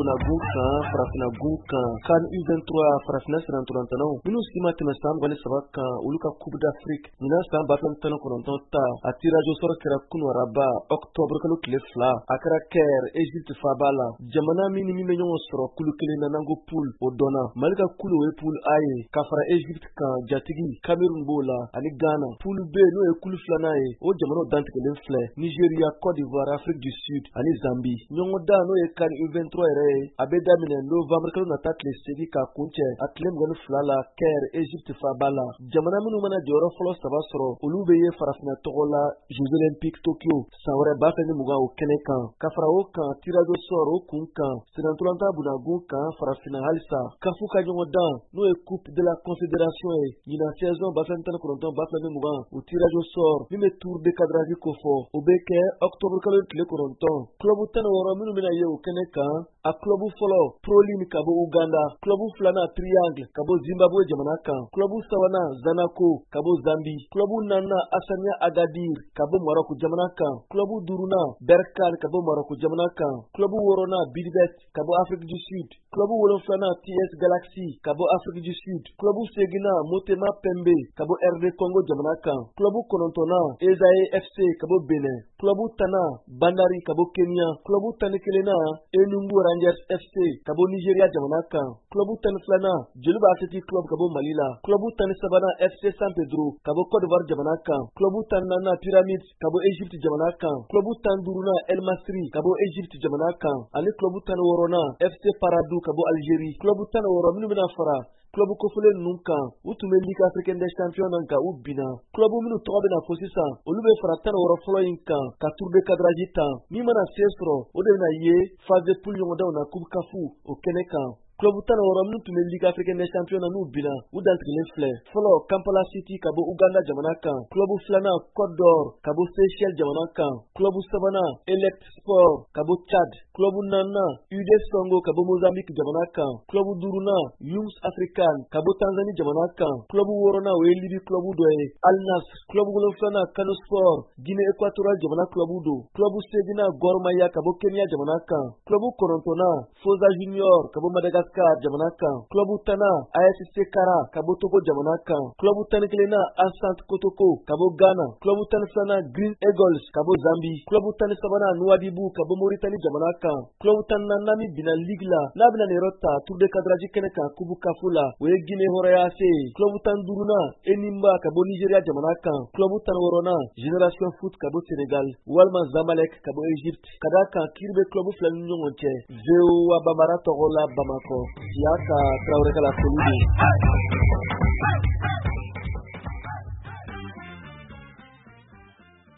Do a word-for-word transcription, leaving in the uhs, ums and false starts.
buna gunkan farafina gunkan kan U vingt-trois farafina siranturantanaw minnu si ma tɛmɛ san mugan ni saba kan olu ka coupe d'Afrique ɲina san ba fila tan ni kɔnɔntɔn ta a tirage au sort kɛra kunu araba octobre kalo tile fila a kɛra Caire Egypte faba la jamana min ni min bɛ ɲɔgɔn sɔrɔ kulu kelen na nango poule o dɔnna Mali ka kulu o ye poule A ye ka fara Egypte kan jatigi Cameroun b'o la ani Ghana poule B n'o ye kulu filanan ye o jamanaw dantigɛlen filɛ Nigeria Côte d'Ivoire Afrique du Sud ani Zambie ɲɔgɔn da n'o ye kan U vingt-trois yɛrɛ ye a bɛ daminɛ novembre kalo nata tile segin ka kuncɛ a tile mugan ni fila la Caire Egypte faba la jamana minnu mana jɔyɔrɔ fɔlɔ saba sɔrɔ olu bɛ ye farafina tɔgɔ la Jeux Olympiques Tokyo san wɛrɛ ba fila ni mugan o kɛnɛ kan ka fara o kan tirage au sort o kun kan siranturanta bunagun kan farafina halisa kafu ka ɲɔgɔn dan n'o ye coupe de la confédération ye ɲina saison ba fila tan ni kɔnɔntɔn ba fila ni mugan o tirage au sort min bɛ tour de cadrage ko fɔ o bɛ kɛ octobre kalo tile kɔnɔntɔn club tan ni wɔɔrɔ minnu bɛna ye o kɛnɛ kan a club fɔlɔ Proline ka bɔ Uganda club filanan Triangle ka bɔ Zimbabwe jamana kan club sabanan Zanaco ka bɔ Zambie club naaninan Asania Agadir ka bɔ Maroc jamana kan club duurunan Berkane ka bɔ Maroc jamana kan club wɔɔrɔnan Bidibet ka bɔ Afrique du Sud club wolonfilanan T S Galaxy ka bɔ Afrique du Sud club seginan Motema Pembe ka bɔ R D Congo jamana kan club kɔnɔntɔnnan Ezaye F C ka bɔ Benin club tanan Bandari ka bɔ Kenya club tani kelennan Enugu Rangers F C ka bɔ Nigeria jamana kan club tani filanan Joliba Athletic Club ka bɔ Mali la club tani sabanan F C San Pedro ka bɔ Côte d'Ivoire jamana kan club tani naaninan Pyramids ka bɔ Egypte jamana kan club tani duurunan El Masri ka bɔ Egypte jamana kan ani club tani wɔɔrɔnan F C Paradou ka bɔ Algérie club tani wɔɔrɔ minnu bɛna fara club kofɔlen ninnu kan u tun bɛ Ligue africaine des champions nan kan u binna club minnu tɔgɔ bɛna fɔ sisan olu bɛ fara tan ni wɔɔrɔ fɔlɔ in kan ka tour de cadrage tan min mana se sɔrɔ o de bɛna ye phase de poule ɲɔgɔndanw na coupe kafu o kɛnɛ kan club tan ni wɔɔrɔ minnu tun bɛ Ligue africaine des champions n'u binna u dantigɛlen filɛ fɔlɔ Kampala City ka bɔ Uganda jamana kan club filanan Côte d'Or ka bɔ Seychelles jamana kan club sabanan Elect Sport ka bɔ Tchad club naaninan U D Songo ka bɔ Mozambique jamana kan club duurunan Youth African ka bɔ Tanzanie jamana kan club wɔɔrɔnan o ye Libi club dɔ ye Al Nassr club wolonfilanan Kano Sport Guinée Équatoriale jamana club do club seginan Gor Mahia ka bɔ Kenya jamana kan club kɔnɔntɔnnan Foza Junior ka bɔ Madagascar jamana kan club tana A S C Kara ka bɔ Togo jamana kan club tani kelennan Asante Kotoko ka bɔ Ghana club tani filanan Green Eagles ka bɔ Zambie club tani sabanan Nouadhibou ka bɔ Mauritanie jamana kan club tani naaninan min binna Ligue la n'a bɛna nin yɔrɔ ta tour de cadrage kɛnɛ kan coupe kafu la o ye Guinée Hɔrɔnya A C club tani duurunan Enimba ka bɔ Nigeria jamana kan club tani wɔɔrɔnan Génération Foot ka bɔ Sénégal walima Zamalek ka bɔ Egypte ka d'a kan kiiri bɛ club fila ni ɲɔgɔn cɛ V O A Bambara tɔgɔ la Bamakɔ Siaka Traoré ka la foli don